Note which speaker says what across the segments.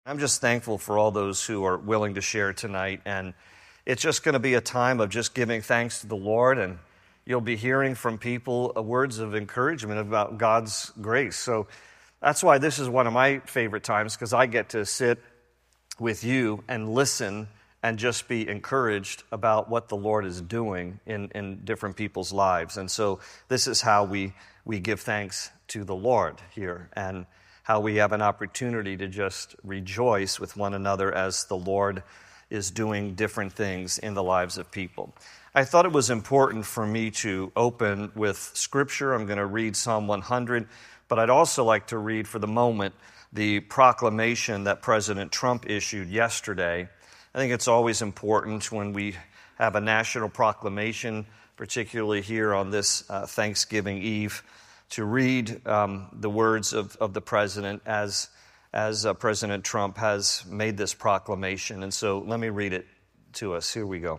Speaker 1: I'm just thankful for all those who are willing to share tonight, and it's just going to be a time of just giving thanks to the Lord, and you'll be hearing from people words of encouragement about God's grace. So that's why this is one of my favorite times, because I get to sit with you and listen and just be encouraged about what the Lord is doing in different people's lives. And so this is how we give thanks to the Lord here, and how we have an opportunity to just rejoice with one another as the Lord is doing different things in the lives of people. I thought it was important for me to open with Scripture. I'm going to read Psalm 100, but I'd also like to read for the moment the proclamation that President Trump issued yesterday. I think it's always important when we have a national proclamation, particularly here on this Thanksgiving Eve, to read the words of the president as President Trump has made this proclamation. And so let me read it to us. Here we go.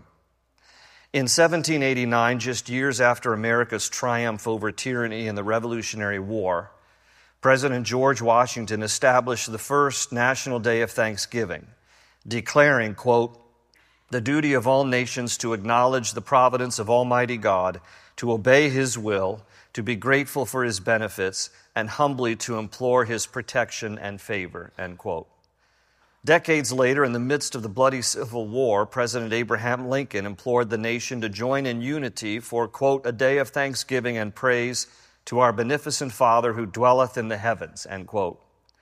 Speaker 1: In 1789, just years after America's triumph over tyranny in the Revolutionary War, President George Washington established the first National Day of Thanksgiving, declaring, quote, "The duty of all nations to acknowledge the providence of Almighty God, to obey His will, to be grateful for His benefits, and humbly to implore His protection and favor," end quote. Decades later, in the midst of the bloody Civil War, President Abraham Lincoln implored the nation to join in unity for, quote, "a day of thanksgiving and praise to our beneficent Father who dwelleth in the heavens," end quote.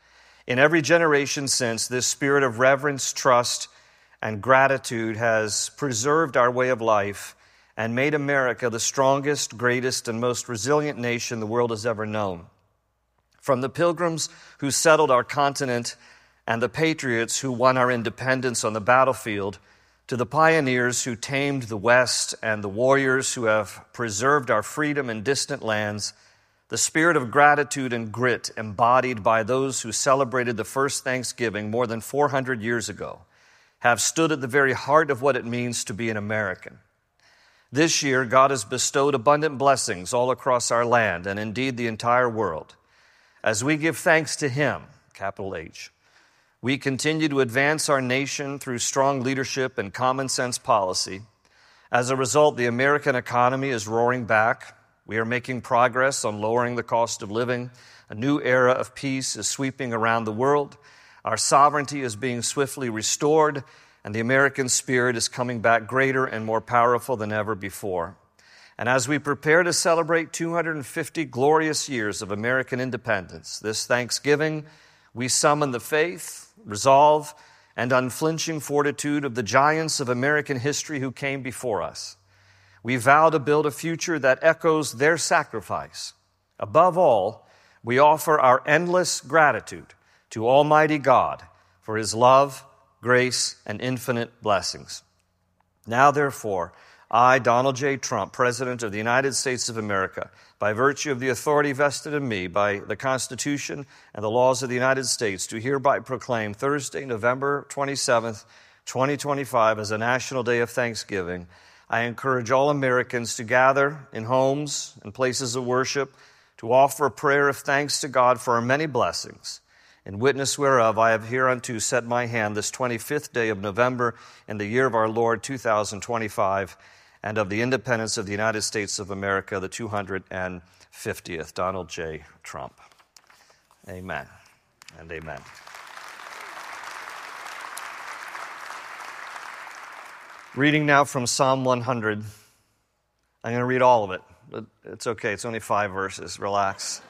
Speaker 1: In every generation since, this spirit of reverence, trust, and gratitude has preserved our way of life and made America the strongest, greatest, and most resilient nation the world has ever known. From the pilgrims who settled our continent and the patriots who won our independence on the battlefield, to the pioneers who tamed the West and the warriors who have preserved our freedom in distant lands, the spirit of gratitude and grit embodied by those who celebrated the first Thanksgiving more than 400 years ago have stood at the very heart of what it means to be an American. This year, God has bestowed abundant blessings all across our land and indeed the entire world. As we give thanks to Him, capital H, we continue to advance our nation through strong leadership and common sense policy. As a result, the American economy is roaring back. We are making progress on lowering the cost of living. A new era of peace is sweeping around the world. Our sovereignty is being swiftly restored, and the American spirit is coming back greater and more powerful than ever before. And as we prepare to celebrate 250 glorious years of American independence, this Thanksgiving, we summon the faith, resolve, and unflinching fortitude of the giants of American history who came before us. We vow to build a future that echoes their sacrifice. Above all, we offer our endless gratitude to Almighty God for His love, grace, and infinite blessings. Now, therefore, I, Donald J. Trump, President of the United States of America, by virtue of the authority vested in me by the Constitution and the laws of the United States, do hereby proclaim Thursday, November 27th, 2025, as a National Day of Thanksgiving. I encourage all Americans to gather in homes and places of worship to offer a prayer of thanks to God for our many blessings. In witness whereof I have hereunto set my hand this 25th day of November in the year of our Lord 2025, and of the independence of the United States of America, the 250th. Donald J. Trump. Amen and amen. Reading now from Psalm 100. I'm going to read all of it. But it's okay. It's only 5 verses. Relax.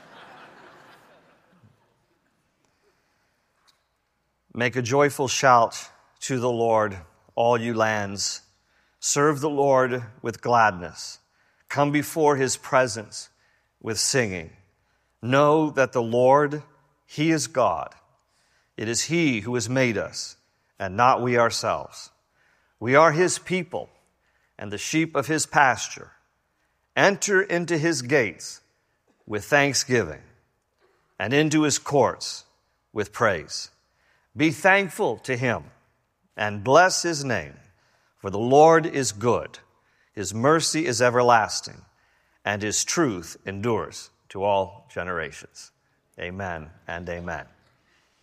Speaker 1: Make a joyful shout to the Lord, all you lands. Serve the Lord with gladness. Come before His presence with singing. Know that the Lord, He is God. It is He who has made us, and not we ourselves. We are His people and the sheep of His pasture. Enter into His gates with thanksgiving and into His courts with praise. Be thankful to Him and bless His name, for the Lord is good. His mercy is everlasting, and His truth endures to all generations. Amen and amen.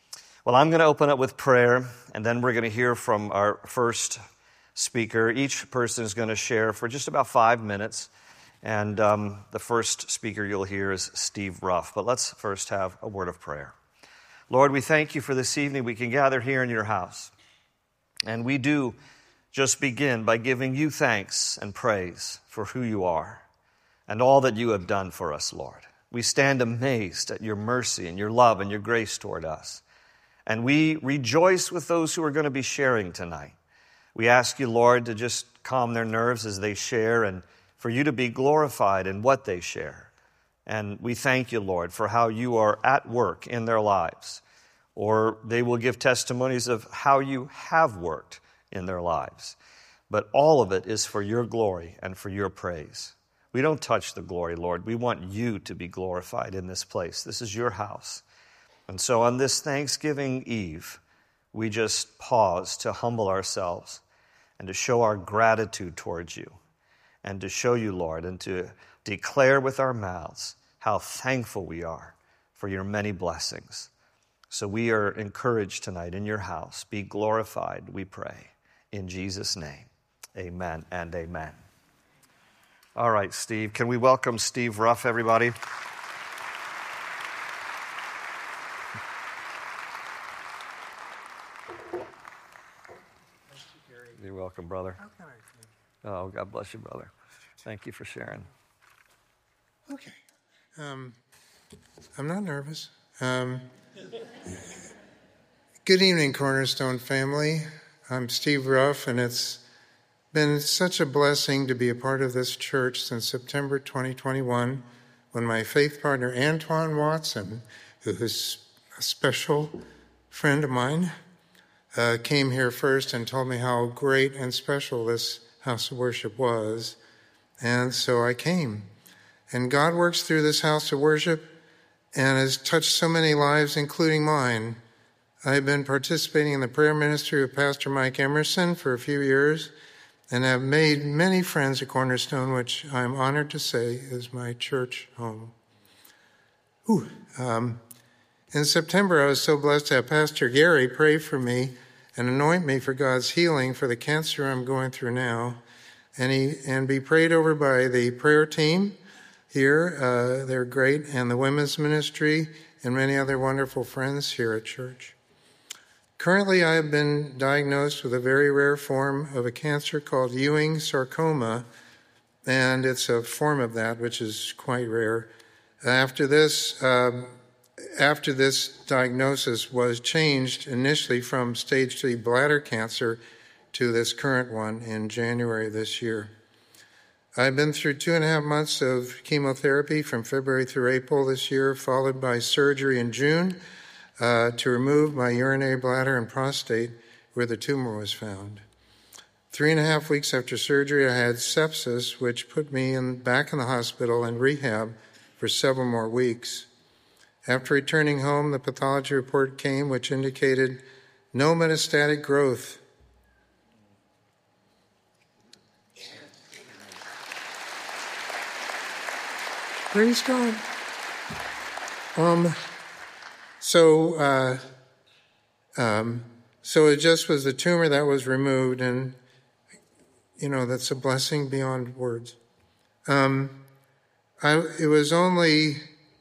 Speaker 1: Well, I'm going to open up with prayer, and then we're going to hear from our first speaker. Each person is going to share for just about 5 minutes, and the first speaker you'll hear is Steve Ruff. But let's first have a word of prayer. Lord, we thank you for this evening. We can gather here in your house, and we do just begin by giving you thanks and praise for who you are and all that you have done for us, Lord. We stand amazed at your mercy and your love and your grace toward us. And we rejoice with those who are going to be sharing tonight. We ask you, Lord, to just calm their nerves as they share and for you to be glorified in what they share. And we thank you, Lord, for how you are at work in their lives. Or they will give testimonies of how you have worked in their lives. But all of it is for your glory and for your praise. We don't touch the glory, Lord. We want you to be glorified in this place. This is your house. And so on this Thanksgiving Eve, we just pause to humble ourselves and to show our gratitude towards you and to show you, Lord, and to declare with our mouths how thankful we are for your many blessings. So we are encouraged tonight in your house. Be glorified, we pray. In Jesus' name, amen and amen. All right, Steve. Can we welcome Steve Ruff, everybody? You're welcome, brother. Oh, God bless you, brother. Thank you for sharing.
Speaker 2: Okay. I'm not nervous. Good evening, Cornerstone family. I'm Steve Ruff, and it's been such a blessing to be a part of this church since September 2021, when my faith partner, Antoine Watson, who is a special friend of mine, came here first and told me how great and special this house of worship was. And so I came. And God works through this house of worship and has touched so many lives, including mine. I've been participating in the prayer ministry of Pastor Mike Emerson for a few years and have made many friends at Cornerstone, which I'm honored to say is my church home. In September, I was so blessed to have Pastor Gary pray for me and anoint me for God's healing for the cancer I'm going through now, and be prayed over by the prayer team here. They're great, and the women's ministry and many other wonderful friends here at church. Currently, I have been diagnosed with a very rare form of a cancer called Ewing sarcoma, and it's a form of that which is quite rare. After this diagnosis was changed initially from stage 3 bladder cancer to this current one in January this year. I've been through 2.5 months of chemotherapy from February through April this year, followed by surgery in June to remove my urinary bladder and prostate where the tumor was found. 3.5 weeks after surgery, I had sepsis, which put me back in the hospital and rehab for several more weeks. After returning home, the pathology report came, which indicated no metastatic growth. Praise God. So it just was the tumor that was removed, and that's a blessing beyond words. It was only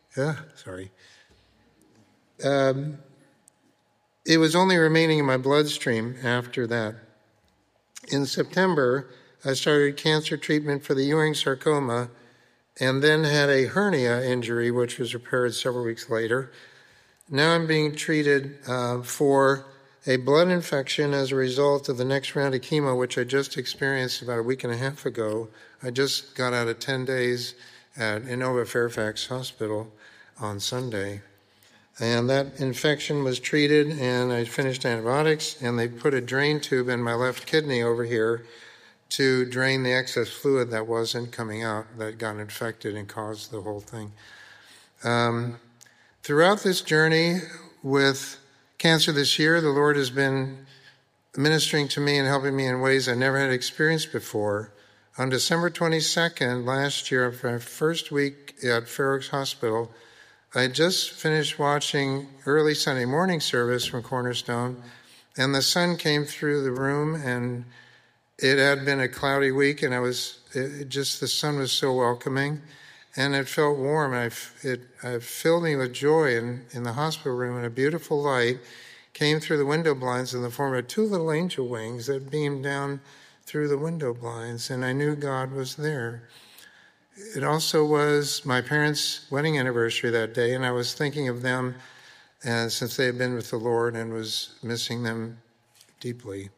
Speaker 2: remaining in my bloodstream after that. In September, I started cancer treatment for the Ewing sarcoma and then had a hernia injury, which was repaired several weeks later. Now I'm being treated for a blood infection as a result of the next round of chemo, which I just experienced about a week and a half ago. I just got out of 10 days at Inova Fairfax Hospital on Sunday. And that infection was treated, and I finished antibiotics, and they put a drain tube in my left kidney over here to drain the excess fluid that wasn't coming out, that got infected and caused the whole thing. Throughout this journey with cancer this year, the Lord has been ministering to me and helping me in ways I never had experienced before. On December 22nd last year, my first week at Fair Oaks Hospital, I just finished watching early Sunday morning service from Cornerstone, and the sun came through the room, and it had been a cloudy week, and the sun was so welcoming, and it felt warm, and it filled me with joy in the hospital room, and a beautiful light came through the window blinds in the form of two little angel wings that beamed down through the window blinds, and I knew God was there. It also was my parents' wedding anniversary that day, and I was thinking of them since they had been with the Lord and was missing them deeply.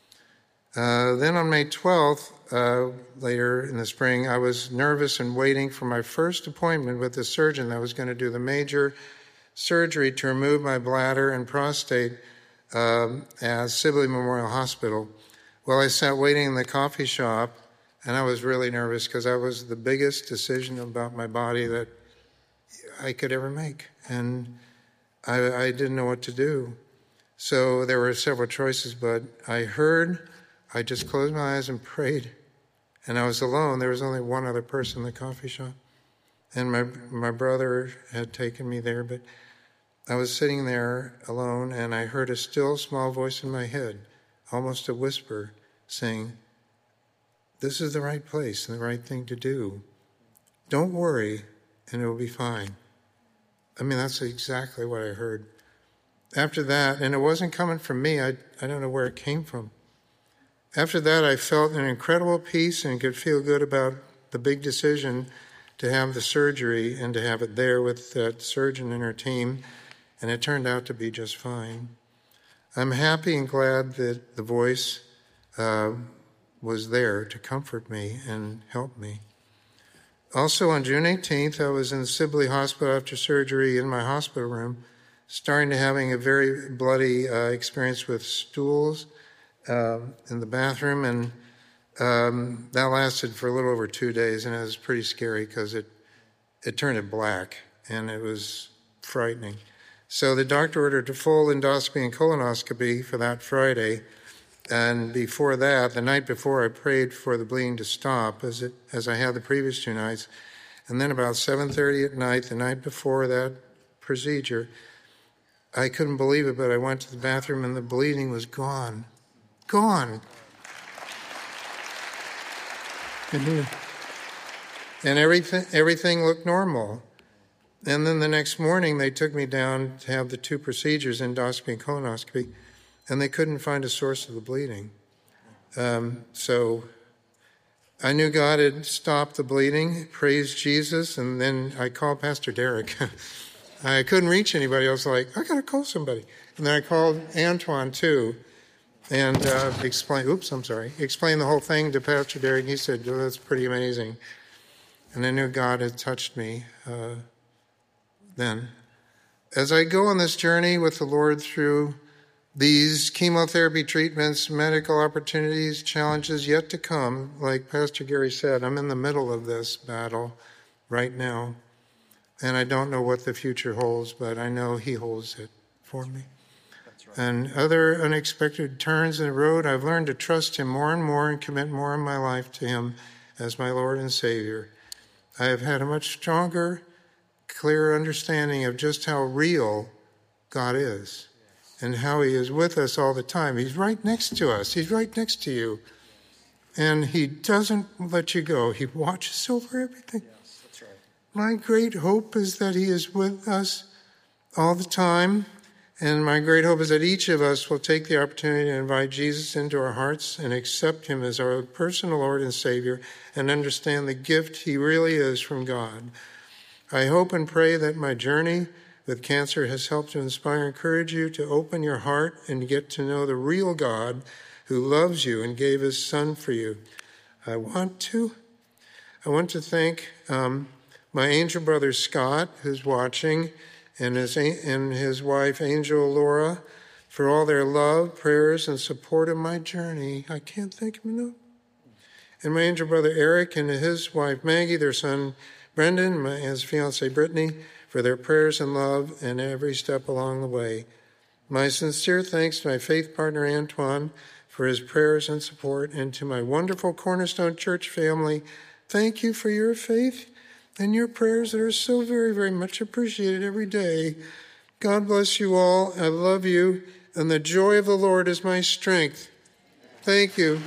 Speaker 2: Then on May 12th, later in the spring, I was nervous and waiting for my first appointment with the surgeon that was going to do the major surgery to remove my bladder and prostate at Sibley Memorial Hospital. Well, I sat waiting in the coffee shop, and I was really nervous because that was the biggest decision about my body that I could ever make, and I didn't know what to do. So there were several choices, but I just closed my eyes and prayed, and I was alone. There was only one other person in the coffee shop, and my brother had taken me there, but I was sitting there alone, and I heard a still small voice in my head, almost a whisper, saying, "This is the right place and the right thing to do. Don't worry, and it'll be fine." I mean, that's exactly what I heard. After that, and it wasn't coming from me, I don't know where it came from. After that, I felt an incredible peace and could feel good about the big decision to have the surgery and to have it there with that surgeon and her team, and it turned out to be just fine. I'm happy and glad that the voice was there to comfort me and help me. Also, on June 18th, I was in Sibley Hospital after surgery in my hospital room, starting to having a very bloody experience with stools in the bathroom, and that lasted for a little over 2 days, and it was pretty scary because it turned it black, and it was frightening. So the doctor ordered a full endoscopy and colonoscopy for that Friday, and before that, the night before, I prayed for the bleeding to stop as I had the previous 2 nights, and then about 7:30 at night, the night before that procedure, I couldn't believe it, but I went to the bathroom and the bleeding was gone. Gone. And everything looked normal. And then the next morning, they took me down to have the 2 procedures, endoscopy and colonoscopy, and they couldn't find a source of the bleeding. So I knew God had stopped the bleeding, praised Jesus, and then I called Pastor Derek. I couldn't reach anybody. I was like, I got to call somebody. And then I called Antoine, too, and explained the whole thing to Pastor Derek. He said, oh, that's pretty amazing. And I knew God had touched me then. As I go on this journey with the Lord through these chemotherapy treatments, medical opportunities, challenges yet to come, like Pastor Gary said, I'm in the middle of this battle right now. And I don't know what the future holds, but I know He holds it for me. That's right. And other unexpected turns in the road, I've learned to trust Him more and more and commit more of my life to Him as my Lord and Savior. I have had a much stronger, clearer understanding of just how real God is and how He is with us all the time. He's right next to us. He's right next to you. And He doesn't let you go. He watches over everything. Yes, that's right. My great hope is that He is with us all the time. And my great hope is that each of us will take the opportunity to invite Jesus into our hearts and accept Him as our personal Lord and Savior and understand the gift He really is from God. I hope and pray that my journey with cancer has helped to inspire and encourage you to open your heart and get to know the real God who loves you and gave His Son for you. I want to thank my angel brother Scott, who's watching, and his wife, Angel Laura, for all their love, prayers, and support of my journey. I can't thank them enough. And my angel brother Eric and his wife Maggie, their son Brendan, and his fiancée Brittany, for their prayers and love and every step along the way. My sincere thanks to my faith partner Antoine for his prayers and support, and to my wonderful Cornerstone Church family, thank you for your faith and your prayers that are so very, very much appreciated every day. God bless you all. I love you, and the joy of the Lord is my strength. Thank you.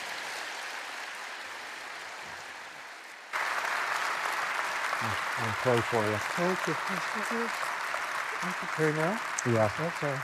Speaker 1: I'll pray for you.
Speaker 2: Thank you. I can pray now?
Speaker 1: Yeah.
Speaker 2: Okay.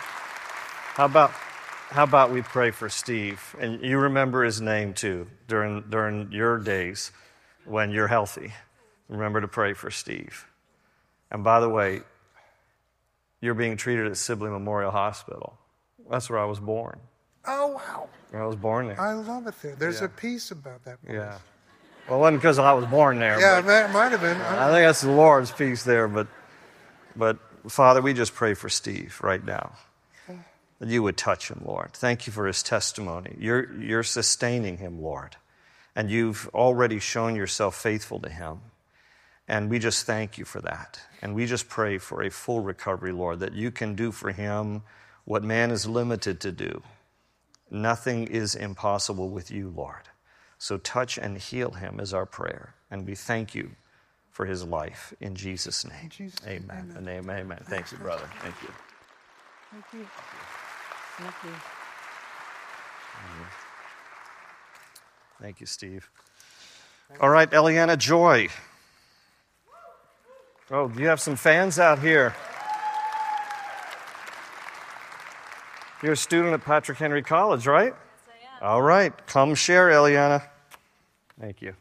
Speaker 1: How about we pray for Steve? And you remember his name too during your days when you're healthy. Remember to pray for Steve. And by the way, you're being treated at Sibley Memorial Hospital. That's where I was born.
Speaker 2: Oh, wow.
Speaker 1: I was born there.
Speaker 2: I love it there. There's a peace about that place.
Speaker 1: Yeah. Well, it wasn't because I was born there.
Speaker 2: Yeah,
Speaker 1: but
Speaker 2: that might have been.
Speaker 1: I think that's the Lord's peace there. But Father, we just pray for Steve right now. That you would touch him, Lord. Thank you for his testimony. You're sustaining him, Lord. And you've already shown yourself faithful to him. And we just thank you for that. And we just pray for a full recovery, Lord, that you can do for him what man is limited to do. Nothing is impossible with you, Lord. So touch and heal him is our prayer. And we thank you for his life in Jesus' name. Amen and amen. Thank you, brother. Thank you.
Speaker 2: Thank you. Thank you.
Speaker 1: Thank you, Steve. All right, Eliana Joy. Oh, you have some fans out here. You're a student at Patrick Henry College, right?
Speaker 3: Yes, I am.
Speaker 1: All right, come share, Eliana. Thank you.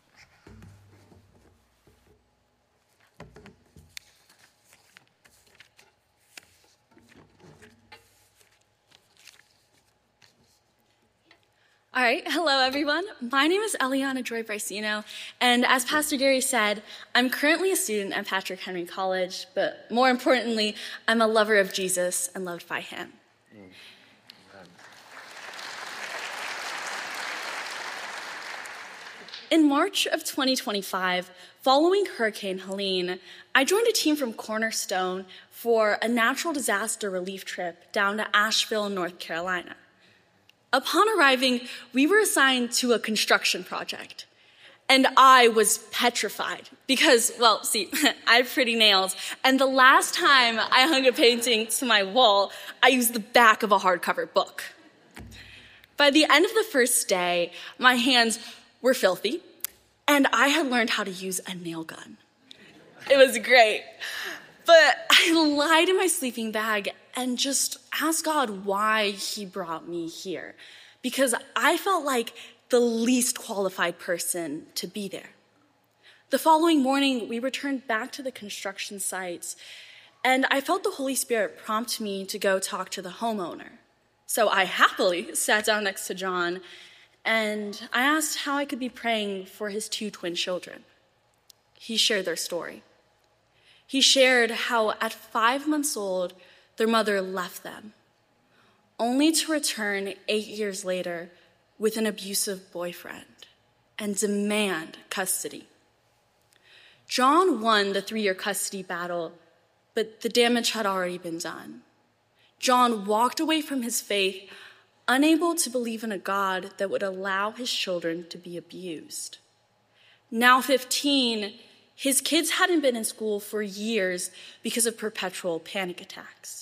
Speaker 3: All right, hello everyone. My name is Eliana Joy Bricino, and as Pastor Gary said, I'm currently a student at Patrick Henry College, but more importantly, I'm a lover of Jesus and loved by him. In March of 2025, following Hurricane Helene, I joined a team from Cornerstone for a natural disaster relief trip down to Asheville, North Carolina. Upon arriving, we were assigned to a construction project. And I was petrified because, well, see, I have pretty nails. And the last time I hung a painting to my wall, I used the back of a hardcover book. By the end of the first day, my hands were filthy, and I had learned how to use a nail gun. It was great. But I lied in my sleeping bag and just asked God why he brought me here, because I felt like the least qualified person to be there. The following morning, we returned back to the construction sites, and I felt the Holy Spirit prompt me to go talk to the homeowner. So I happily sat down next to John, and I asked how I could be praying for his 2 twin children. He shared their story. He shared how at 5 months old, their mother left them, only to return 8 years later with an abusive boyfriend and demand custody. John won the 3-year custody battle, but the damage had already been done. John walked away from his faith, unable to believe in a God that would allow his children to be abused. Now 15, his kids hadn't been in school for years because of perpetual panic attacks.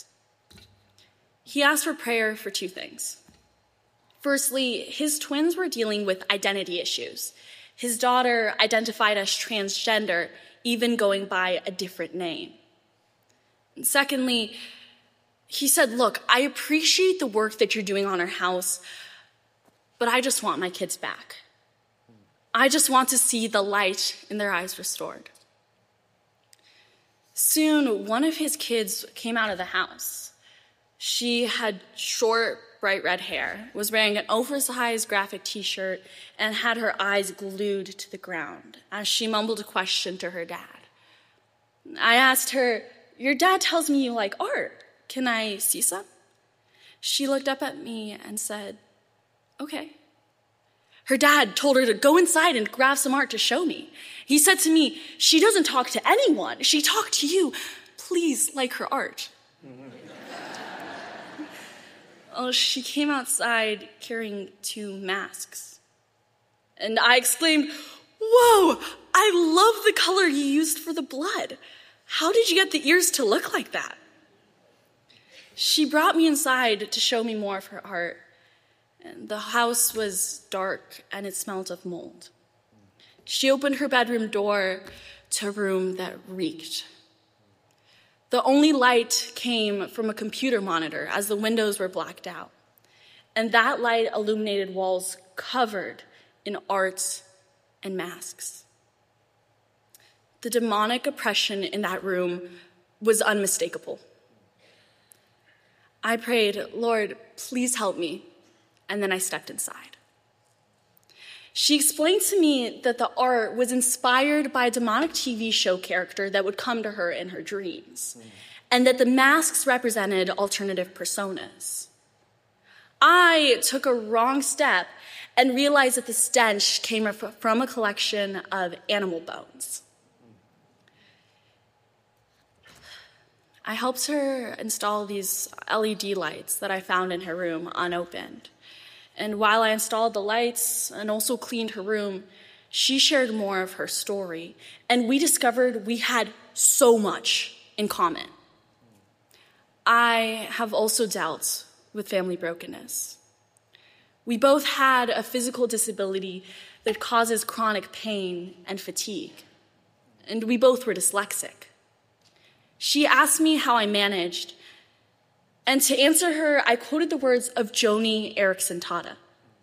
Speaker 3: He asked for prayer for 2 things. Firstly, his twins were dealing with identity issues. His daughter identified as transgender, even going by a different name. And secondly, he said, look, I appreciate the work that you're doing on our house, but I just want my kids back. I just want to see the light in their eyes restored. Soon, one of his kids came out of the house. She had short, bright red hair, was wearing an oversized graphic t-shirt, and had her eyes glued to the ground as she mumbled a question to her dad. I asked her, your dad tells me you like art. Can I see some? She looked up at me and said, okay. Her dad told her to go inside and grab some art to show me. He said to me, she doesn't talk to anyone. She talked to you. Please like her art. Oh, she came outside carrying 2 masks. And I exclaimed, Whoa, I love the color you used for the blood. How did you get the ears to look like that? She brought me inside to show me more of her art. And the house was dark and it smelled of mold. She opened her bedroom door to a room that reeked. The only light came from a computer monitor as the windows were blacked out. And that light illuminated walls covered in art and masks. The demonic oppression in that room was unmistakable. I prayed, Lord, please help me. And then I stepped inside. She explained to me that the art was inspired by a demonic TV show character that would come to her in her dreams, and that the masks represented alternative personas. I took a wrong step and realized that the stench came from a collection of animal bones. I helped her install these LED lights that I found in her room unopened. And while I installed the lights and also cleaned her room, she shared more of her story. And we discovered we had so much in common. I have also dealt with family brokenness. We both had a physical disability that causes chronic pain and fatigue. And we both were dyslexic. She asked me how I managed. And to answer her, I quoted the words of Joni Eareckson Tada.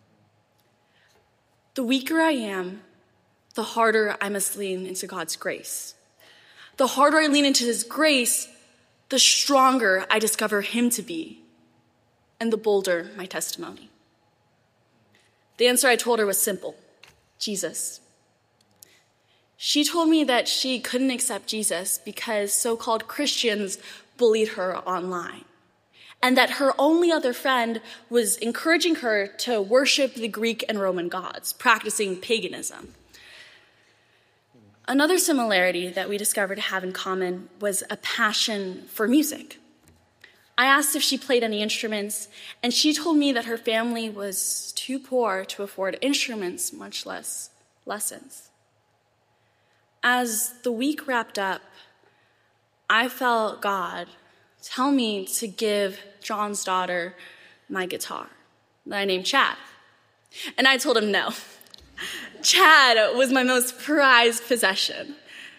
Speaker 3: The weaker I am, the harder I must lean into God's grace. The harder I lean into his grace, the stronger I discover him to be, and the bolder my testimony. The answer I told her was simple: Jesus. She told me that she couldn't accept Jesus because so-called Christians bullied her online, and that her only other friend was encouraging her to worship the Greek and Roman gods, practicing paganism. Another similarity that we discovered to have in common was a passion for music. I asked if she played any instruments, and she told me that her family was too poor to afford instruments, much less lessons. As the week wrapped up, I felt God tell me to give John's daughter my guitar that I named Chad. And I told him no. Chad was my most prized possession.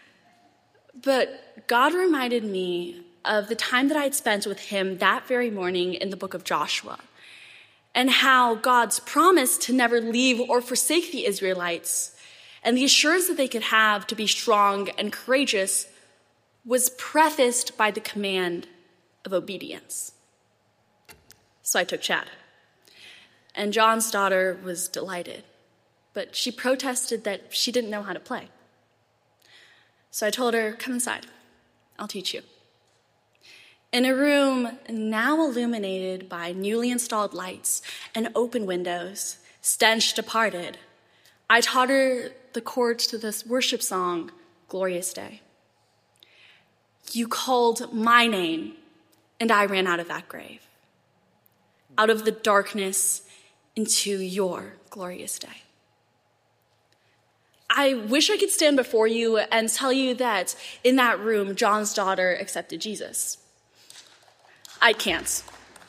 Speaker 3: But God reminded me of the time that I had spent with him that very morning in the book of Joshua, and how God's promise to never leave or forsake the Israelites and the assurance that they could have to be strong and courageous was prefaced by the command of obedience. So I took Chad. And John's daughter was delighted, but she protested that she didn't know how to play. So I told her, come inside, I'll teach you. In a room now illuminated by newly installed lights and open windows, stench departed, I taught her the chords to this worship song, Glorious Day. You called my name, and I ran out of that grave, out of the darkness into your glorious day. I wish I could stand before you and tell you that in that room, John's daughter accepted Jesus. I can't.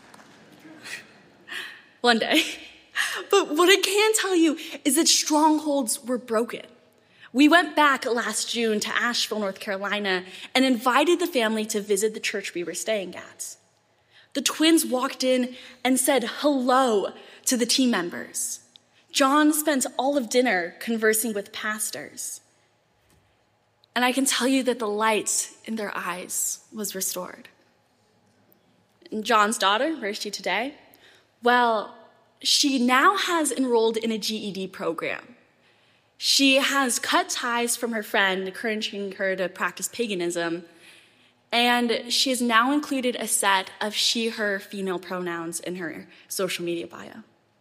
Speaker 3: One day. But what I can tell you is that strongholds were broken. We went back last June to Asheville, North Carolina, and invited the family to visit the church we were staying at. The twins walked in and said hello to the team members. John spent all of dinner conversing with pastors. And I can tell you that the light in their eyes was restored. And John's daughter, where is she today? Well, she now has enrolled in a GED program. She has cut ties from her friend, encouraging her to practice paganism, and she has now included a set of she, her female pronouns in her social media bio.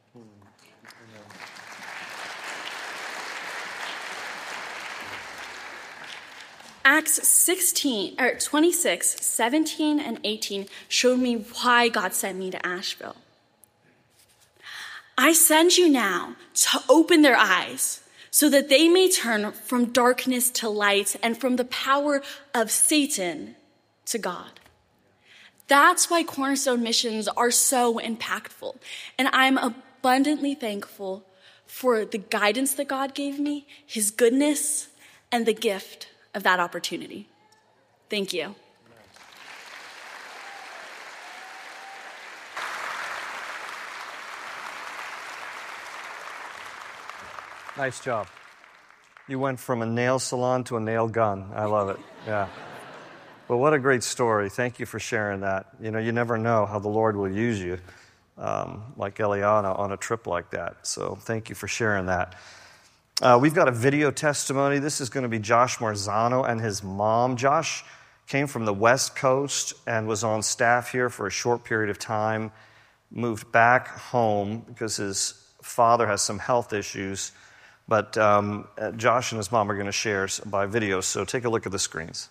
Speaker 3: Acts 26, 17, and 18 showed me why God sent me to Asheville. I send you now to open their eyes so that they may turn from darkness to light and from the power of Satan to God. That's why Cornerstone missions are so impactful. And I'm abundantly thankful for the guidance that God gave me, his goodness, and the gift of that opportunity. Thank you.
Speaker 1: Nice job. You went from a nail salon to a nail gun. I love it. Yeah. Well, what a great story. Thank you for sharing that. You know, you never know how the Lord will use you, like Eliana, on a trip like that. So thank you for sharing that. We've got a video testimony. This is going to be Josh Marzano and his mom. Josh came from the West Coast and was on staff here for a short period of time, moved back home because his father has some health issues. But Josh and his mom are going to share by video, so take a look at the screens.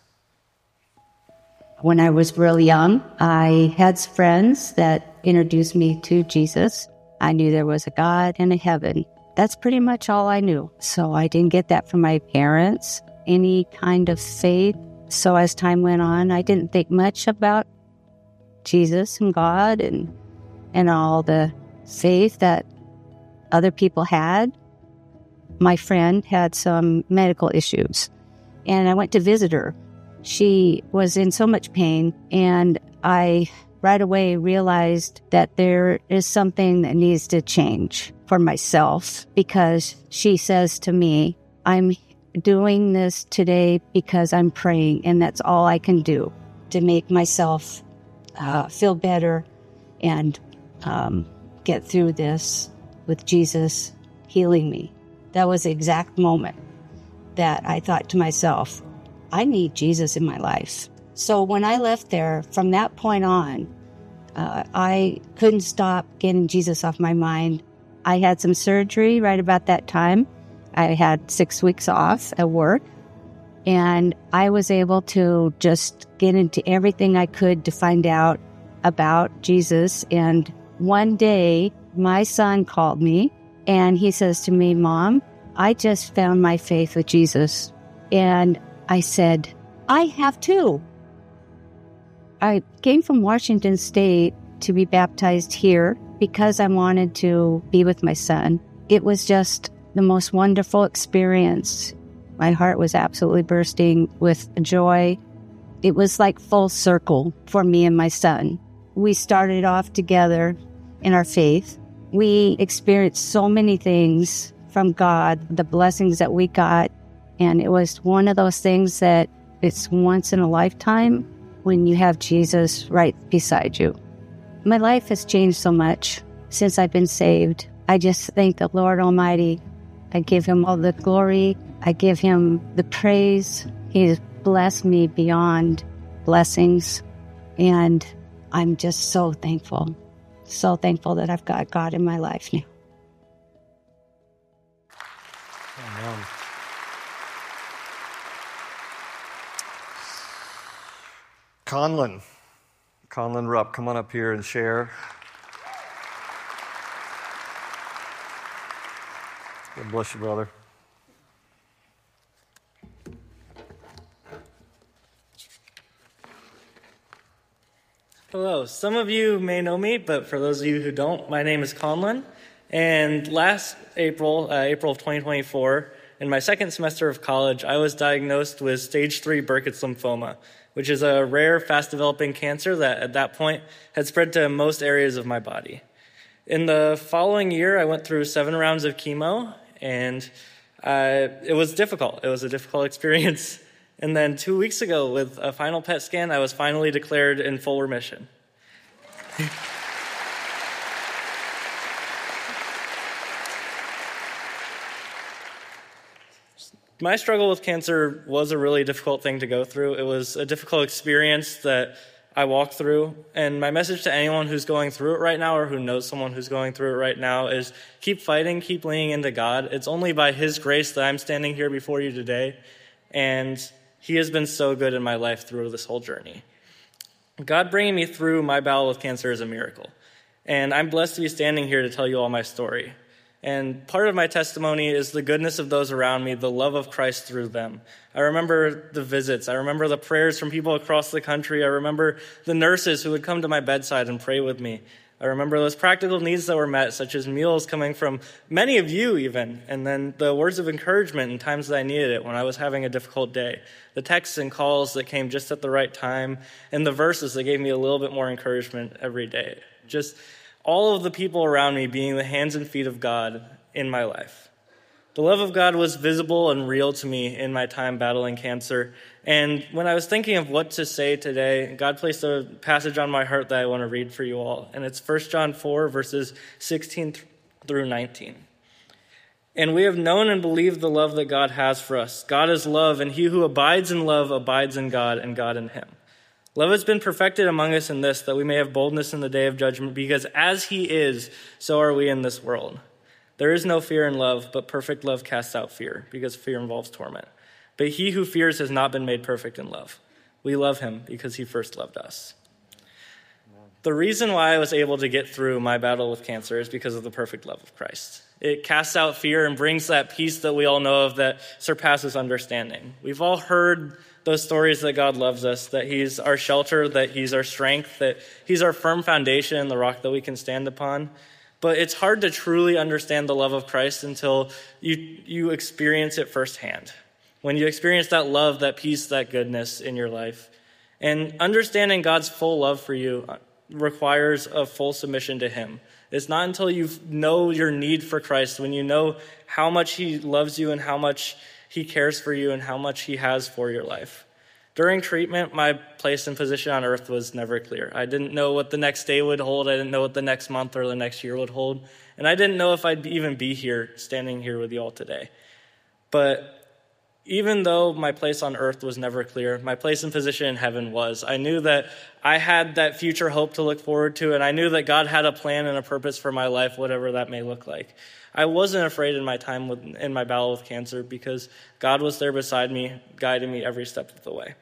Speaker 4: When I was really young, I had friends that introduced me to Jesus. I knew there was a God and a heaven. That's pretty much all I knew. So I didn't get that from my parents, any kind of faith. So as time went on, I didn't think much about Jesus and God and all the faith that other people had. My friend had some medical issues, and I went to visit her. She was in so much pain, and I right away realized that there is something that needs to change for myself, because she says to me, I'm doing this today because I'm praying, and that's all I can do to make myself feel better and get through this with Jesus healing me. That was the exact moment that I thought to myself, I need Jesus in my life. So when I left there, from that point on, I couldn't stop getting Jesus off my mind. I had some surgery right about that time. I had 6 weeks off at work, and I was able to just get into everything I could to find out about Jesus. And one day, my son called me, and he says to me, Mom, I just found my faith with Jesus. And I said, I have too. I came from Washington State to be baptized here because I wanted to be with my son. It was just the most wonderful experience. My heart was absolutely bursting with joy. It was like full circle for me and my son. We started off together in our faith. We experienced so many things from God, the blessings that we got. And it was one of those things that it's once in a lifetime when you have Jesus right beside you. My life has changed so much since I've been saved. I just thank the Lord Almighty. I give him all the glory. I give him the praise. He has blessed me beyond blessings. And I'm just so thankful that I've got God in my life now.
Speaker 1: Amen. Conlon Rupp, come on up here and share. God bless you, brother.
Speaker 5: Hello. Some of you may know me, but for those of you who don't, my name is Conlon. And last April of 2024, in my second semester of college, I was diagnosed with stage 3 Burkitt's lymphoma, which is a rare, fast-developing cancer that at that point had spread to most areas of my body. In the following year, I went through 7 rounds of chemo, and it was difficult. It was a difficult experience. And then 2 weeks ago, with a final PET scan, I was finally declared in full remission. My struggle with cancer was a really difficult thing to go through. It was a difficult experience that I walked through. And my message to anyone who's going through it right now or who knows someone who's going through it right now is keep fighting, keep leaning into God. It's only by his grace that I'm standing here before you today. And he has been so good in my life through this whole journey. God bringing me through my battle with cancer is a miracle. And I'm blessed to be standing here to tell you all my story. And part of my testimony is the goodness of those around me, the love of Christ through them. I remember the visits. I remember the prayers from people across the country. I remember the nurses who would come to my bedside and pray with me. I remember those practical needs that were met, such as meals coming from many of you even, and then the words of encouragement in times that I needed it when I was having a difficult day, the texts and calls that came just at the right time, and the verses that gave me a little bit more encouragement every day. Just all of the people around me being the hands and feet of God in my life. The love of God was visible and real to me in my time battling cancer. And when I was thinking of what to say today, God placed a passage on my heart that I want to read for you all. And it's 1 John 4, verses 16 through 19. And we have known and believed the love that God has for us. God is love, and he who abides in love abides in God, and God in him. Love has been perfected among us in this, that we may have boldness in the day of judgment, because as he is, so are we in this world. There is no fear in love, but perfect love casts out fear, because fear involves torment. But he who fears has not been made perfect in love. We love him because he first loved us. The reason why I was able to get through my battle with cancer is because of the perfect love of Christ. It casts out fear and brings that peace that we all know of that surpasses understanding. We've all heard those stories that God loves us, that he's our shelter, that he's our strength, that he's our firm foundation and the rock that we can stand upon. But it's hard to truly understand the love of Christ until you experience it firsthand. When you experience that love, that peace, that goodness in your life. And understanding God's full love for you requires a full submission to him. It's not until you know your need for Christ, when you know how much he loves you and how much he cares for you and how much he has for your life. During treatment, my place and position on earth was never clear. I didn't know what the next day would hold. I didn't know what the next month or the next year would hold. And I didn't know if I'd even be here, standing here with you all today. But even though my place on earth was never clear, my place and position in heaven was. I knew that I had that future hope to look forward to, and I knew that God had a plan and a purpose for my life, whatever that may look like. I wasn't afraid in my time in my battle with cancer because God was there beside me, guiding me every step of the way.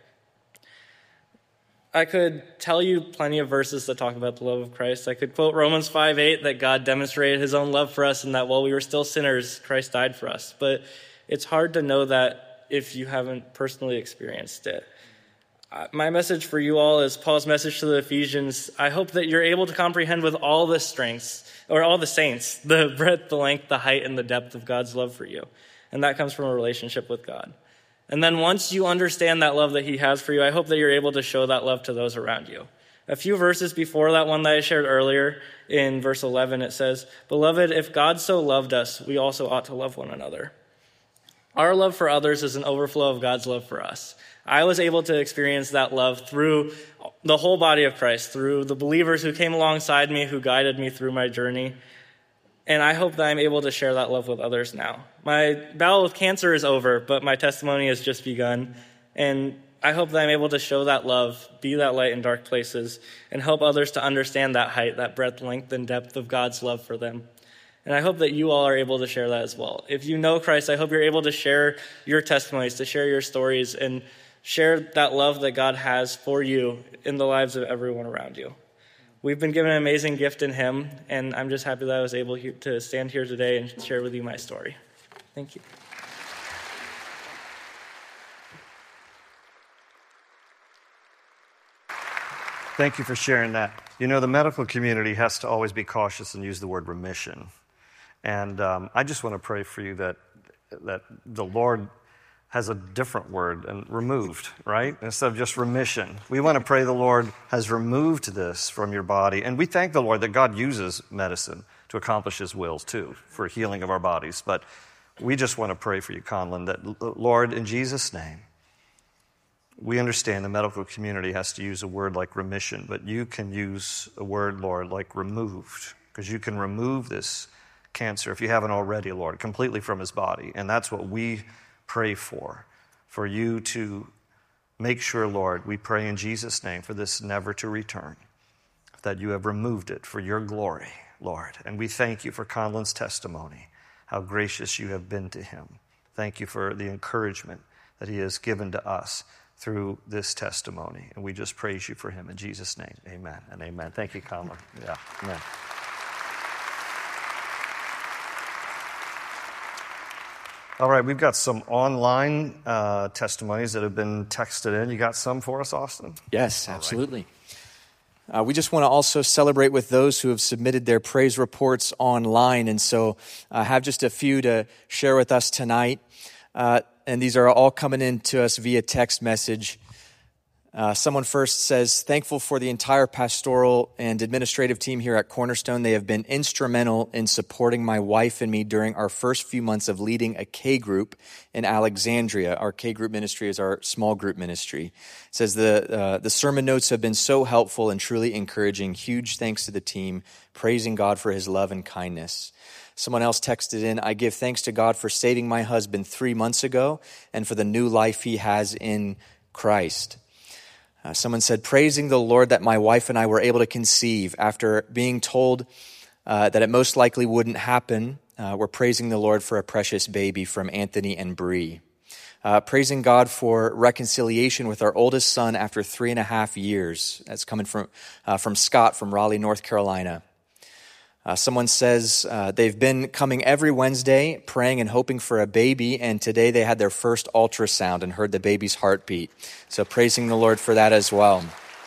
Speaker 5: I could tell you plenty of verses that talk about the love of Christ. I could quote Romans 5:8, that God demonstrated his own love for us and that while we were still sinners, Christ died for us. But it's hard to know that if you haven't personally experienced it. My message for you all is Paul's message to the Ephesians. I hope that you're able to comprehend with all the strengths, or all the saints, the breadth, the length, the height, and the depth of God's love for you. And that comes from a relationship with God. And then once you understand that love that he has for you, I hope that you're able to show that love to those around you. A few verses before that one that I shared earlier, in verse 11, it says, "Beloved, if God so loved us, we also ought to love one another." Our love for others is an overflow of God's love for us. I was able to experience that love through the whole body of Christ, through the believers who came alongside me, who guided me through my journey. And I hope that I'm able to share that love with others now. My battle with cancer is over, but my testimony has just begun. And I hope that I'm able to show that love, be that light in dark places, and help others to understand that height, that breadth, length, and depth of God's love for them. And I hope that you all are able to share that as well. If you know Christ, I hope you're able to share your testimonies, to share your stories, and share that love that God has for you in the lives of everyone around you. We've been given an amazing gift in him, and I'm just happy that I was able to stand here today and share with you my story. Thank you.
Speaker 1: Thank you for sharing that. You know, the medical community has to always be cautious and use the word remission. And I just want to pray for you that the Lord has a different word, and removed, right? Instead of just remission. We want to pray the Lord has removed this from your body. And we thank the Lord that God uses medicine to accomplish his wills too, for healing of our bodies. But we just want to pray for you, Conlon, that Lord, in Jesus' name, we understand the medical community has to use a word like remission, but you can use a word, Lord, like removed, because you can remove this cancer, if you haven't already, Lord, completely from his body. And that's what we pray for you to make sure, Lord, we pray in Jesus' name for this never to return, that you have removed it for your glory, Lord. And we thank you for Conlon's testimony, how gracious you have been to him. Thank you for the encouragement that he has given to us through this testimony. And we just praise you for him in Jesus' name. Amen and amen. Thank you, Conlon. Yeah, amen. All right, we've got some online testimonies that have been texted in. You got some for us, Austin?
Speaker 6: Yes, absolutely. We just want to also celebrate with those who have submitted their praise reports online. And so I have just a few to share with us tonight. And these are all coming in to us via text message. Someone first says, thankful for the entire pastoral and administrative team here at Cornerstone. They have been instrumental in supporting my wife and me during our first few months of leading a K group in Alexandria. Our K group ministry is our small group ministry. It says the sermon notes have been so helpful and truly encouraging. Huge thanks to the team, praising God for his love and kindness. Someone else texted in, I give thanks to God for saving my husband 3 months ago and for the new life he has in Christ. Someone said, praising the Lord that my wife and I were able to conceive after being told that it most likely wouldn't happen. We're praising the Lord for a precious baby from Anthony and Bree. Praising God for reconciliation with our oldest son after 3.5 years. That's coming from Scott from Raleigh, North Carolina. Someone says they've been coming every Wednesday, praying and hoping for a baby, and today they had their first ultrasound and heard the baby's heartbeat. So praising the Lord for that as well.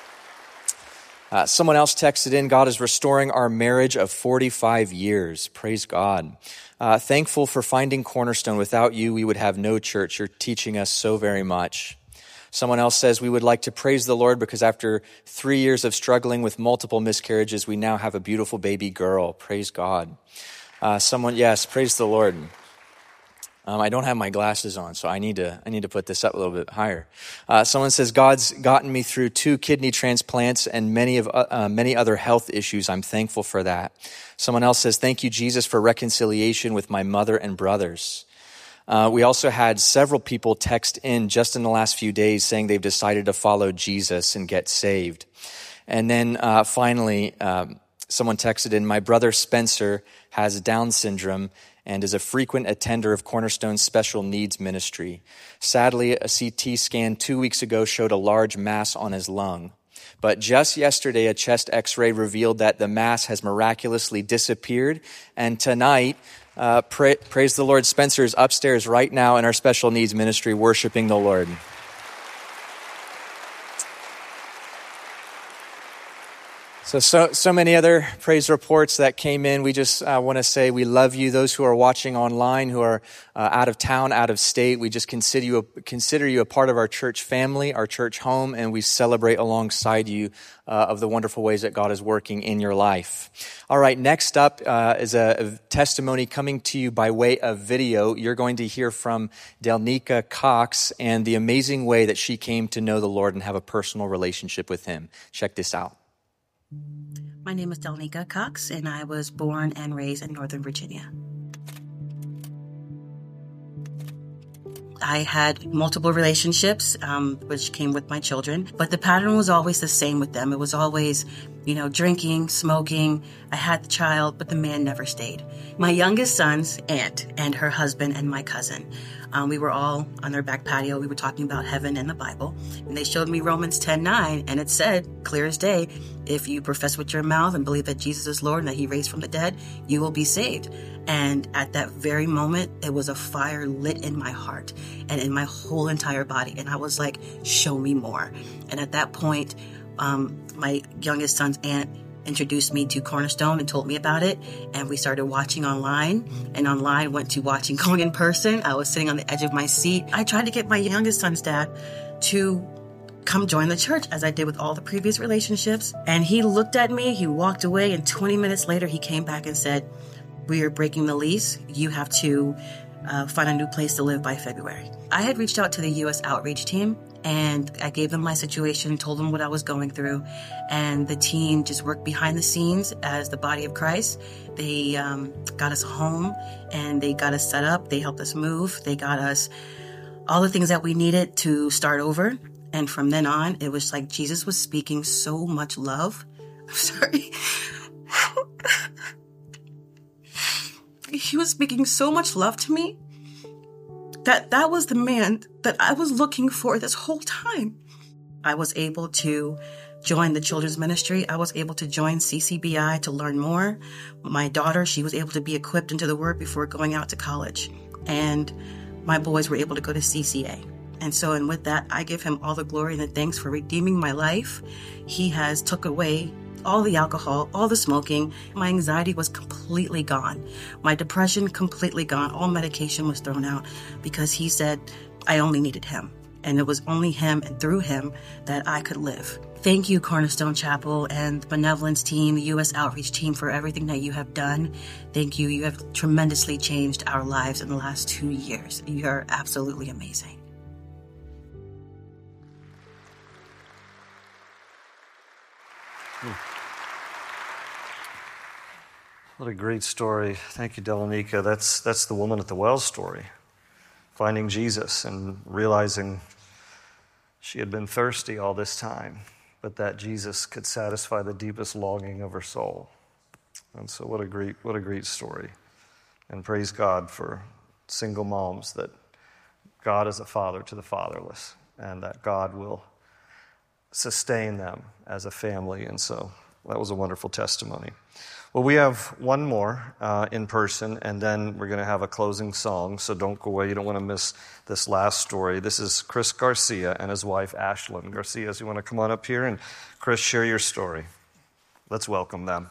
Speaker 6: Someone else texted in, God is restoring our marriage of 45 years. Praise God. Thankful for finding Cornerstone. Without you, we would have no church. You're teaching us so very much. Someone else says, we would like to praise the Lord because after 3 years of struggling with multiple miscarriages, we now have a beautiful baby girl. Praise God. Yes, praise the Lord. I don't have my glasses on, so I need to put this up a little bit higher. Someone says, God's gotten me through 2 kidney transplants and many other health issues. I'm thankful for that. Someone else says, thank you, Jesus, for reconciliation with my mother and brothers. We also had several people text in just in the last few days saying they've decided to follow Jesus and get saved. And then finally, someone texted in, my brother Spencer has Down syndrome and is a frequent attender of Cornerstone's special needs ministry. Sadly, a CT scan 2 weeks ago showed a large mass on his lung. But just yesterday, a chest x-ray revealed that the mass has miraculously disappeared. And tonight, praise the Lord, Spencer is upstairs right now in our special needs ministry worshiping the Lord. So many other praise reports that came in. We just want to say we love you. Those who are watching online, who are out of town, out of state, we just consider you a part of our church family, our church home, and we celebrate alongside you of the wonderful ways that God is working in your life. All right, next up is a testimony coming to you by way of video. You're going to hear from Delnika Cox and the amazing way that she came to know the Lord and have a personal relationship with him. Check this out.
Speaker 7: My name is Delnika Cox, and I was born and raised in Northern Virginia. I had multiple relationships, which came with my children, but the pattern was always the same with them. It was always, drinking, smoking. I had the child, but the man never stayed. My youngest son's aunt and her husband and my cousin. We were all on their back patio. We were talking about heaven and the Bible. And they showed me Romans 10:9, and it said, clear as day, if you profess with your mouth and believe that Jesus is Lord and that he raised from the dead, you will be saved. And at that very moment, it was a fire lit in my heart and in my whole entire body. And I was like, show me more. And at that point, my youngest son's aunt introduced me to Cornerstone and told me about it, and we started watching online, and online went to going in person. I was sitting on the edge of my seat. I tried to get my youngest son's dad to come join the church, as I did with all the previous relationships, and he looked at me, he walked away, and 20 minutes later he came back and said, we are breaking the lease. You have to find a new place to live by February. I had reached out to the U.S. outreach team, and I gave them my situation, told them what I was going through, and the team just worked behind the scenes as the body of Christ. They got us home, and they got us set up. They helped us move. They got us all the things that we needed to start over. And from then on, it was like Jesus was speaking so much love. I'm sorry. He was speaking so much love to me that was the man that I was looking for this whole time. I was able to join the children's ministry. I was able to join CCBI to learn more. My daughter, she was able to be equipped into the word before going out to college. And my boys were able to go to CCA. And with that, I give him all the glory and the thanks for redeeming my life. He has took away all the alcohol, all the smoking. My anxiety was completely gone. My depression completely gone. All medication was thrown out because he said I only needed him. And it was only him and through him that I could live. Thank you, Cornerstone Chapel and the Benevolence team, the U.S. Outreach team, for everything that you have done. Thank you. You have tremendously changed our lives in the last 2 years. You are absolutely amazing.
Speaker 1: What a great story. Thank you, Delanika. That's the woman at the well story, finding Jesus and realizing she had been thirsty all this time, but that Jesus could satisfy the deepest longing of her soul. And so what a great story. And praise God for single moms, that God is a father to the fatherless, and that God will sustain them as a family. And so that was a wonderful testimony. Well, we have one more in person, and then we're going to have a closing song, so don't go away. You don't want to miss this last story. This is Chris Garcia and his wife, Ashlyn. Garcia, you want to come on up here, and Chris, share your story. Let's welcome them.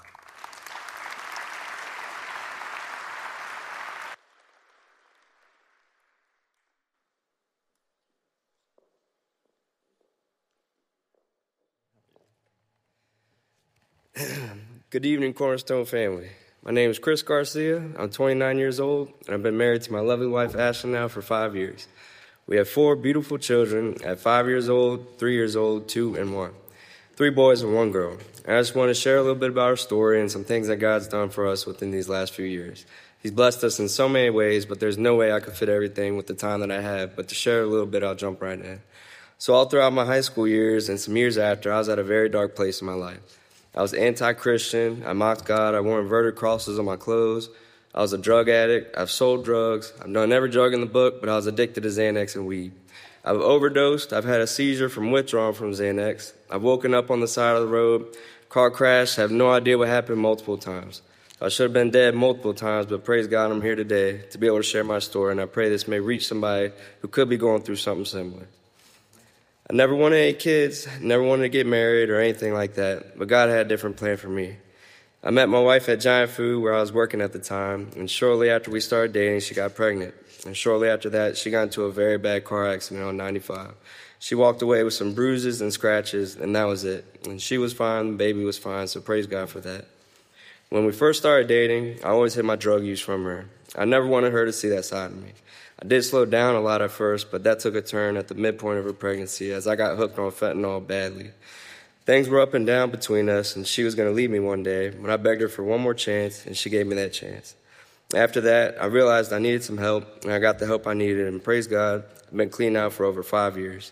Speaker 8: Good evening, Cornerstone family. My name is Chris Garcia. I'm 29 years old, and I've been married to my lovely wife, Ashlyn, now for 5 years. We have 4 beautiful children at 5 years old, 3 years old, 2, and 1. 3 boys and 1 girl. And I just want to share a little bit about our story and some things that God's done for us within these last few years. He's blessed us in so many ways, but there's no way I could fit everything with the time that I have. But to share a little bit, I'll jump right in. So all throughout my high school years and some years after, I was at a very dark place in my life. I was anti-Christian, I mocked God, I wore inverted crosses on my clothes, I was a drug addict, I've sold drugs, I've done every drug in the book, but I was addicted to Xanax and weed. I've overdosed, I've had a seizure from withdrawing from Xanax, I've woken up on the side of the road, car crash, have no idea what happened multiple times. I should have been dead multiple times, but praise God I'm here today to be able to share my story, and I pray this may reach somebody who could be going through something similar. I never wanted any kids, never wanted to get married or anything like that, but God had a different plan for me. I met my wife at Giant Food where I was working at the time, and shortly after we started dating, she got pregnant. And shortly after that, she got into a very bad car accident on 95. She walked away with some bruises and scratches, and that was it. And she was fine, the baby was fine, so praise God for that. When we first started dating, I always hid my drug use from her. I never wanted her to see that side of me. I did slow down a lot at first, but that took a turn at the midpoint of her pregnancy as I got hooked on fentanyl badly. Things were up and down between us, and she was going to leave me one day, but I begged her for one more chance, and she gave me that chance. After that, I realized I needed some help, and I got the help I needed, and praise God, I've been clean out for over 5 years.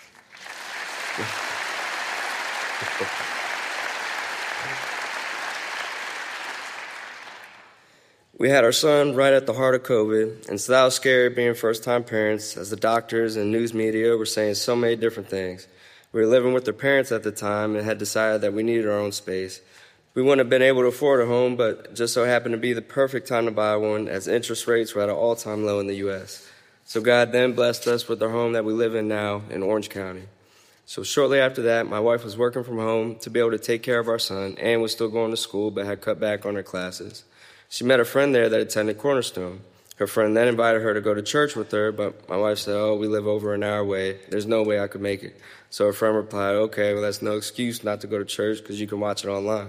Speaker 8: We had our son right at the heart of COVID, and so that was scary being first-time parents, as the doctors and news media were saying so many different things. We were living with their parents at the time and had decided that we needed our own space. We wouldn't have been able to afford a home, but it just so happened to be the perfect time to buy one, as interest rates were at an all-time low in the U.S. So God then blessed us with our home that we live in now in Orange County. So shortly after that, my wife was working from home to be able to take care of our son and was still going to school but had cut back on her classes. She met a friend there that attended Cornerstone. Her friend then invited her to go to church with her, but my wife said, "Oh, we live over an hour away. There's no way I could make it." So her friend replied, "Okay, well, that's no excuse not to go to church because you can watch it online."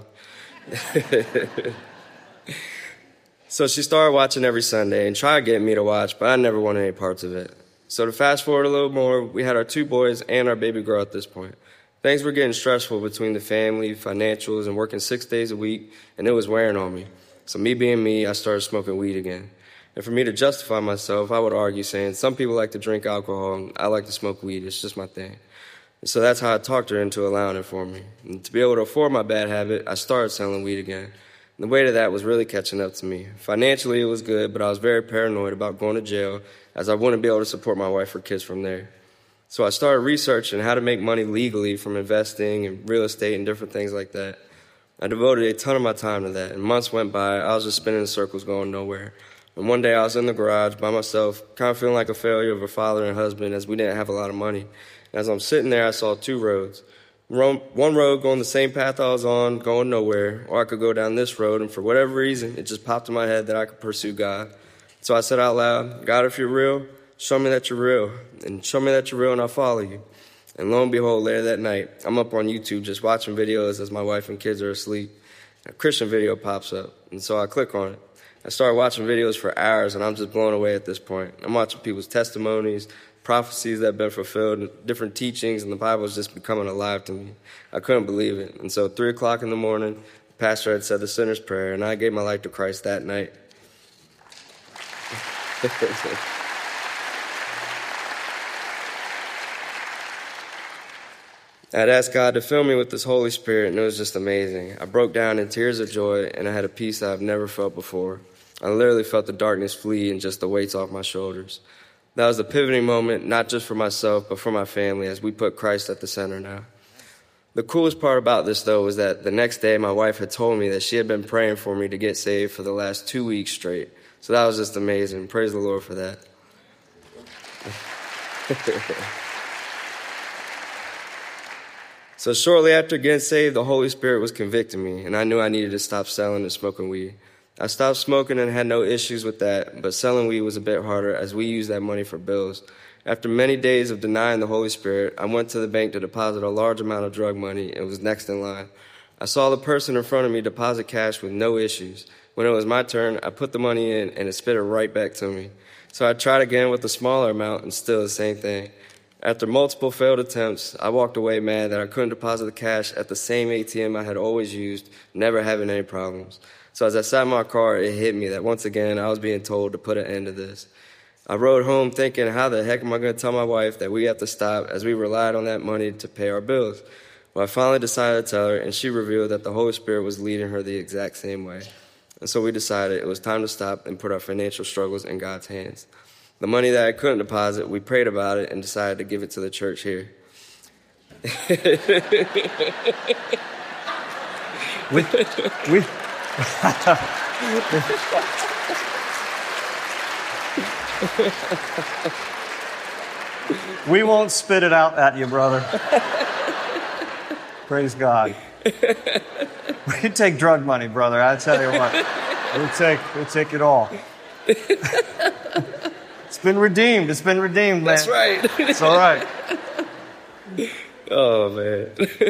Speaker 8: So she started watching every Sunday and tried getting me to watch, but I never wanted any parts of it. So to fast forward a little more, we had our 2 boys and our baby girl at this point. Things were getting stressful between the family, financials, and working 6 days a week, and it was wearing on me. So me being me, I started smoking weed again. And for me to justify myself, I would argue saying some people like to drink alcohol, and I like to smoke weed. It's just my thing. And so that's how I talked her into allowing it for me. And to be able to afford my bad habit, I started selling weed again. And the weight of that was really catching up to me. Financially, it was good, but I was very paranoid about going to jail, as I wouldn't be able to support my wife or kids from there. So I started researching how to make money legally from investing and real estate and different things like that. I devoted a ton of my time to that, and months went by. I was just spinning in circles going nowhere. And one day I was in the garage by myself, kind of feeling like a failure of a father and husband as we didn't have a lot of money. And as I'm sitting there, I saw two roads. One road going the same path I was on, going nowhere, or I could go down this road, and for whatever reason, it just popped in my head that I could pursue God. So I said out loud, God, if you're real, show me that you're real, and show me that you're real, and I'll follow you. And lo and behold, later that night, I'm up on YouTube just watching videos as my wife and kids are asleep. A Christian video pops up, and so I click on it. I started watching videos for hours, and I'm just blown away at this point. I'm watching people's testimonies, prophecies that have been fulfilled, different teachings, and the Bible is just becoming alive to me. I couldn't believe it. And so 3 o'clock in the morning, the pastor had said the sinner's prayer, and I gave my life to Christ that night. I'd asked God to fill me with His Holy Spirit, and it was just amazing. I broke down in tears of joy, and I had a peace that I've never felt before. I literally felt the darkness flee and just the weights off my shoulders. That was the pivoting moment, not just for myself, but for my family, as we put Christ at the center now. The coolest part about this, though, was that the next day my wife had told me that she had been praying for me to get saved for the last 2 weeks straight. So that was just amazing. Praise the Lord for that. So shortly after getting saved, the Holy Spirit was convicting me, and I knew I needed to stop selling and smoking weed. I stopped smoking and had no issues with that, but selling weed was a bit harder as we used that money for bills. After many days of denying the Holy Spirit, I went to the bank to deposit a large amount of drug money and was next in line. I saw the person in front of me deposit cash with no issues. When it was my turn, I put the money in and it spit it right back to me. So I tried again with a smaller amount and still the same thing. After multiple failed attempts, I walked away mad that I couldn't deposit the cash at the same ATM I had always used, never having any problems. So as I sat in my car, it hit me that once again I was being told to put an end to this. I rode home thinking, how the heck am I going to tell my wife that we have to stop as we relied on that money to pay our bills? Well, I finally decided to tell her, and she revealed that the Holy Spirit was leading her the exact same way. And so we decided it was time to stop and put our financial struggles in God's hands. The money that I couldn't deposit, we prayed about it and decided to give it to the church here.
Speaker 1: We won't spit it out at you, brother. Praise God. We take drug money, brother. I tell you what, we'll take it all. It's been redeemed. It's been redeemed, man.
Speaker 8: That's right.
Speaker 1: It's all right.
Speaker 8: Oh, man.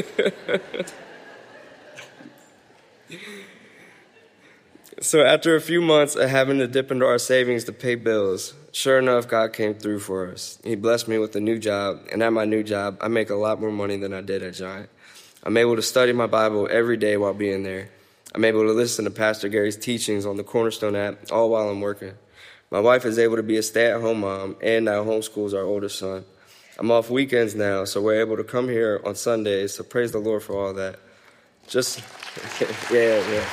Speaker 8: So after a few months of having to dip into our savings to pay bills, sure enough, God came through for us. He blessed me with a new job, and at my new job, I make a lot more money than I did at Giant. I'm able to study my Bible every day while being there. I'm able to listen to Pastor Gary's teachings on the Cornerstone app all while I'm working. My wife is able to be a stay-at-home mom and now homeschools our oldest son. I'm off weekends now, so we're able to come here on Sundays, so praise the Lord for all that. Yeah.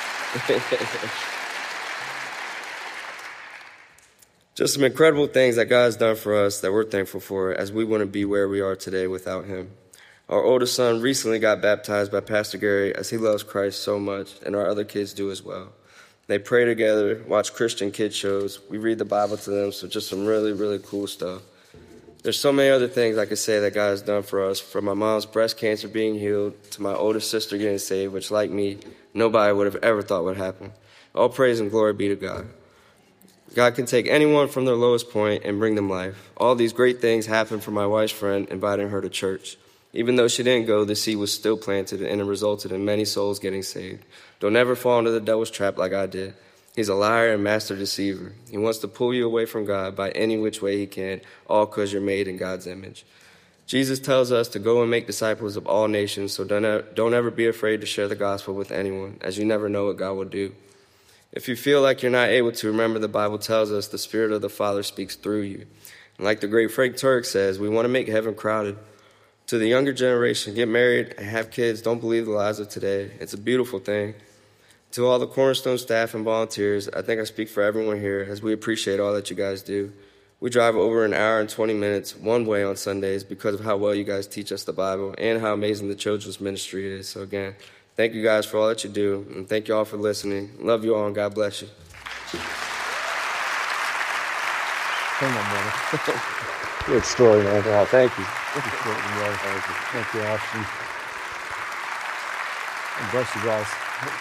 Speaker 8: Just some incredible things that God has done for us that we're thankful for, as we wouldn't be where we are today without Him. Our oldest son recently got baptized by Pastor Gary, as he loves Christ so much, and our other kids do as well. They pray together, watch Christian kid shows. We read the Bible to them, so just some really, really cool stuff. There's so many other things I could say that God has done for us, from my mom's breast cancer being healed to my oldest sister getting saved, which, like me, nobody would have ever thought would happen. All praise and glory be to God. God can take anyone from their lowest point and bring them life. All these great things happened for my wife's friend, inviting her to church. Even though she didn't go, the seed was still planted, and it resulted in many souls getting saved. Don't ever fall into the devil's trap like I did. He's a liar and master deceiver. He wants to pull you away from God by any which way he can, all because you're made in God's image. Jesus tells us to go and make disciples of all nations, so don't ever be afraid to share the gospel with anyone, as you never know what God will do. If you feel like you're not able to, remember the Bible tells us the Spirit of the Father speaks through you. And like the great Frank Turek says, we want to make heaven crowded. To the younger generation, get married and have kids. Don't believe the lies of today. It's a beautiful thing. To all the Cornerstone staff and volunteers, I think I speak for everyone here, as we appreciate all that you guys do. We drive over an hour and 20 minutes one way on Sundays because of how well you guys teach us the Bible and how amazing the children's ministry is. So again, thank you guys for all that you do, and thank you all for listening. Love you all, and God bless you.
Speaker 1: Come on, brother.
Speaker 8: Good story, man. Oh, thank you.
Speaker 1: Thank you. Thank you, Ashton. And bless you guys.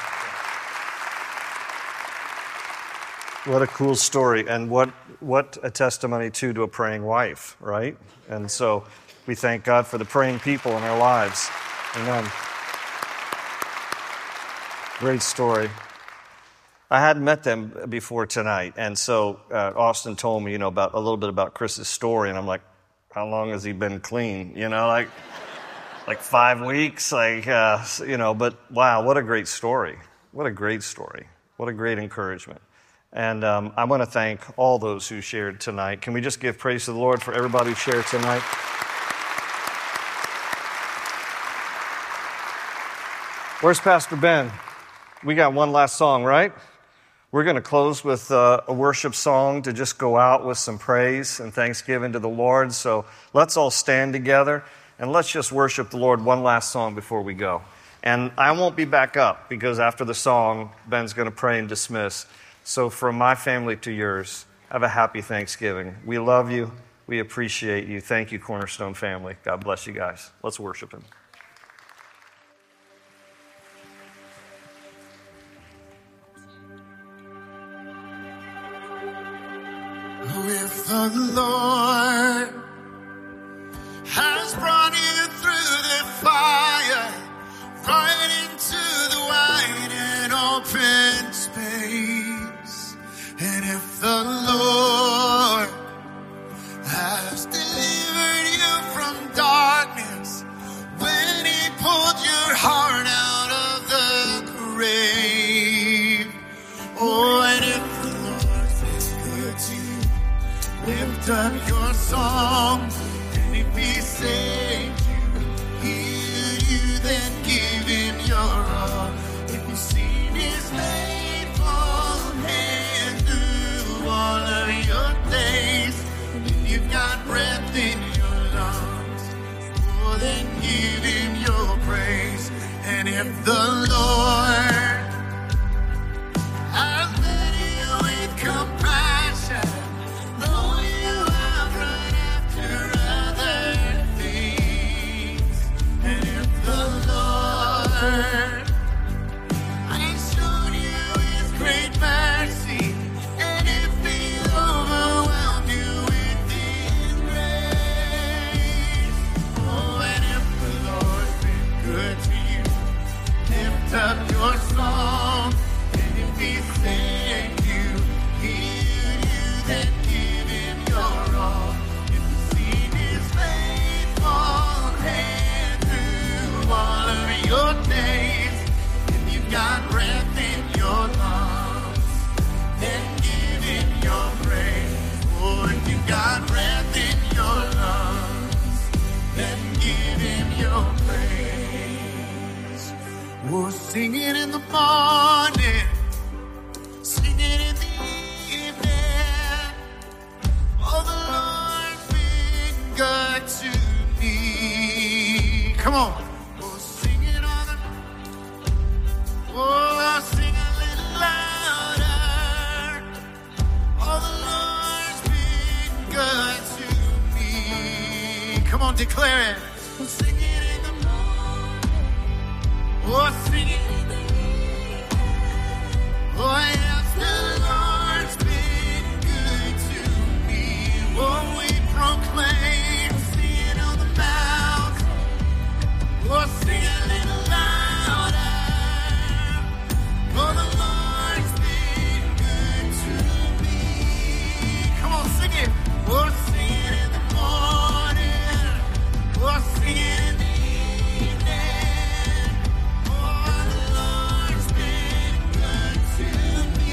Speaker 1: What a cool story, and what a testimony, too, to a praying wife, right? And so we thank God for the praying people in our lives. Amen. Great story. I hadn't met them before tonight, and so Austin told me, about a little bit about Chris's story, and I'm like, how long has he been clean? Like 5 weeks, but wow, what a great story. What a great story. What a great encouragement. And I want to thank all those who shared tonight. Can we just give praise to the Lord for everybody who shared tonight? Where's Pastor Ben? We got one last song, right? We're going to close with a worship song to just go out with some praise and thanksgiving to the Lord. So let's all stand together and let's just worship the Lord one last song before we go. And I won't be back up because after the song, Ben's going to pray and dismiss. So from my family to yours, have a happy Thanksgiving. We love you. We appreciate you. Thank you, Cornerstone family. God bless you guys. Let's worship Him.
Speaker 9: If the Lord has brought you through the fire, right into the wide and open space, and if the Lord has delivered you from darkness, when He pulled your heart out of the grave, oh, and if the Lord is good to you, lift up your song, and if He saved you, healed you, then give Him your all. If you've seen His faithful hand through all of your days, if you've got breath in your lungs, oh, then give Him your praise. And if the Lord has met you with compassion, though you have run after other things, and if the Lord has shown you His great mercy, and if He overwhelmed you with His grace, oh, and if the Lord's been good to you, lift up your song, and if He saved you, healed you, then give Him your all. If you've seen His faithful hand through all of your days, if you've got breath in your lungs, then give Him your praise. Oh, if you've got breath in your lungs, then give Him your praise. Oh, sing it in the morning, sing it in the evening. Oh, the Lord's been good to me. Come on. Oh, sing it on the... Oh, sing a little louder. Oh, the Lord's been good to me. Come on, declare it. Oh, sing it in the morning. Oh, sing it in the evening. Oh, yes, the Lord's been good to me. Oh, we proclaim, sing it on the mountain. Oh, sing a little louder. Oh, the Lord's been good to me. Come on, sing it. Oh, sing it in the morning. Oh, sing it in the evening. Oh, the Lord's been good to me.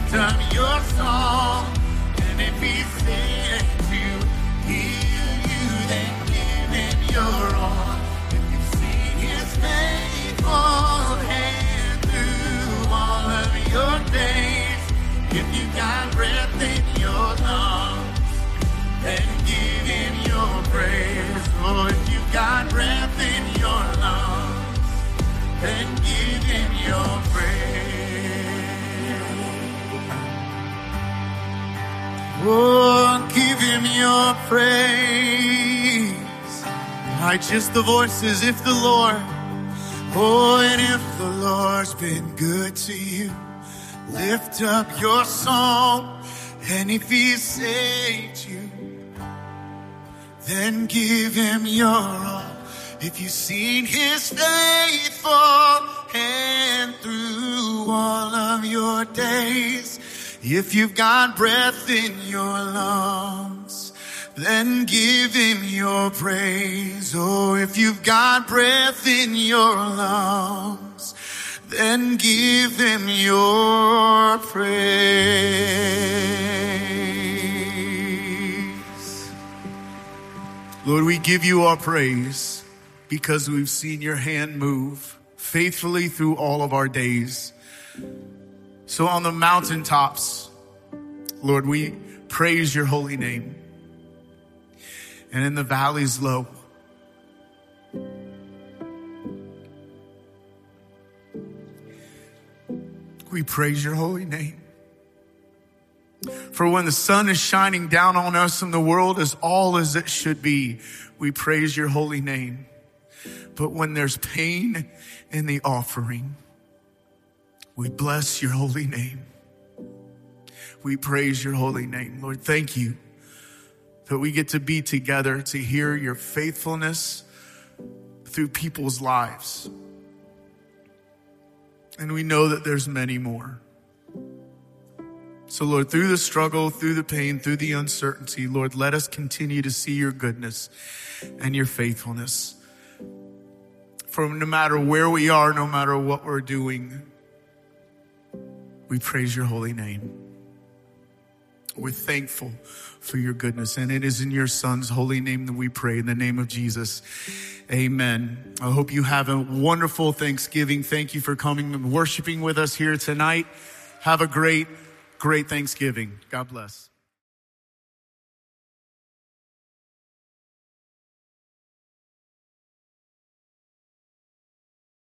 Speaker 9: lift up your song. And if he said to heal you, then give him your all. If you've seen his faithful hand through all of your days, if you got breath in your lungs, then give him your praise. Oh, if you got breath in your lungs, then give him your praise. Oh, give him your praise. Righteous the voices if the Lord. Oh, and if the Lord's been good to you, lift up your song. And if he saved you, then give him your all. If you've seen his faithful hand through all of your days, if you've got breath in your lungs, then give him your praise. Oh, if you've got breath in your lungs, then give him your praise. Lord, we give you our praise because we've seen your hand move faithfully through all of our days. So on the mountaintops, Lord, we praise your holy name. And in the valleys low, we praise your holy name. For when the sun is shining down on us and the world is all as it should be, we praise your holy name. But when there's pain in the offering, we bless your holy name. We praise your holy name. Lord, thank you that we get to be together to hear your faithfulness through people's lives. And we know that there's many more. So Lord, through the struggle, through the pain, through the uncertainty, Lord, let us continue to see your goodness and your faithfulness. For no matter where we are, no matter what we're doing, we praise your holy name. We're thankful for your goodness. And it is in your son's holy name that we pray, in the name of Jesus. Amen. I hope you have a wonderful Thanksgiving. Thank you for coming and worshiping with us here tonight. Have a great Thanksgiving. God bless.